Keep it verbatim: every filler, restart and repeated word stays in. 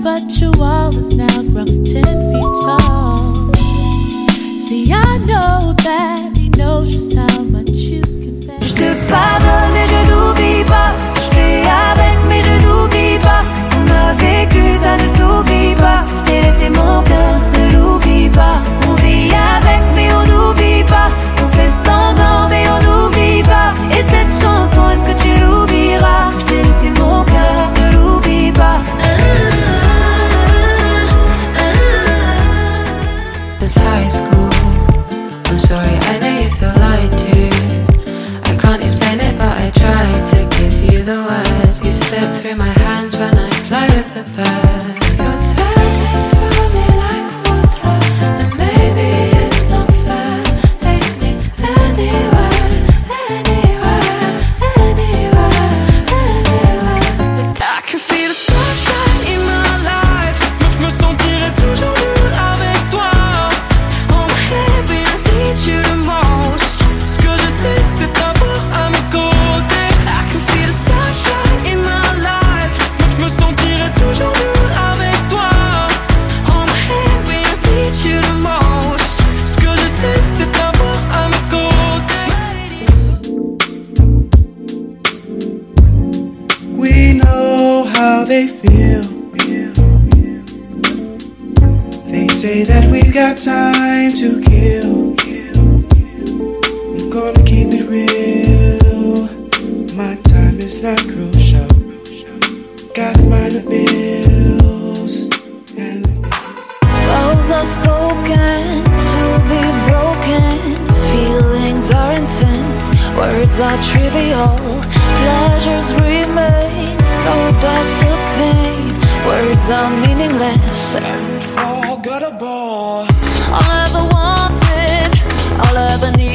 but you always now grown ten feet tall. See, I know that he knows just how much you can bear. Je te pardonne et je n'oublie pas. Je fais avec mais je n'oublie pas. Ce qu'on a vécu, ça ne s'oublie pas. Je t'ai laissé mon cœur, ne l'oublie pas. On vit avec mais on n'oublie pas. On fait semblant mais on n'oublie pas. Et cette chanson, est-ce que tu l'oublieras? Je t'ai laissé mon cœur, ne l'oublie pas. It's high school. I'm sorry, I know you feel lied to. I can't explain it, but I try to give you the words. You slip through my hands when I fly with the birds. You're threatening through me like water, and maybe it's not fair. Take me anywhere, anywhere, anywhere, anywhere. I can feel the sunshine in my life. Moi je me sentirai toujours mieux avec toi. Oh baby, I need you the most. Ce que je sais c'est t'avoir à mes côtés. I can feel the sunshine in my life. Moi je me sentirai toujours mieux avec toi. Oh baby, I need you the most. Ce que je sais c'est t'avoir à mes côtés. We know how they feel. They say that we've got time to kill. I'm gonna keep it real. My time is not crucial. Got minor bills and Vows are spoken to be broken. Feelings are intense. Words are trivial. Pleasures remain. So does the pain. Words are meaningless. Unforgettable. All I ever wanted, all I ever needed.